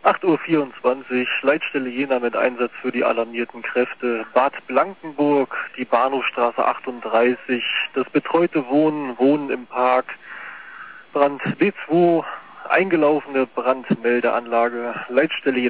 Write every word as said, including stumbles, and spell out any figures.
acht Uhr vierundzwanzig, Leitstelle Jena mit Einsatz für die alarmierten Kräfte. Bad Blankenburg, die Bahnhofstraße achtunddreißig, das betreute Wohnen, Wohnen im Park, Brand B zwei, eingelaufene Brandmeldeanlage, Leitstelle Jena.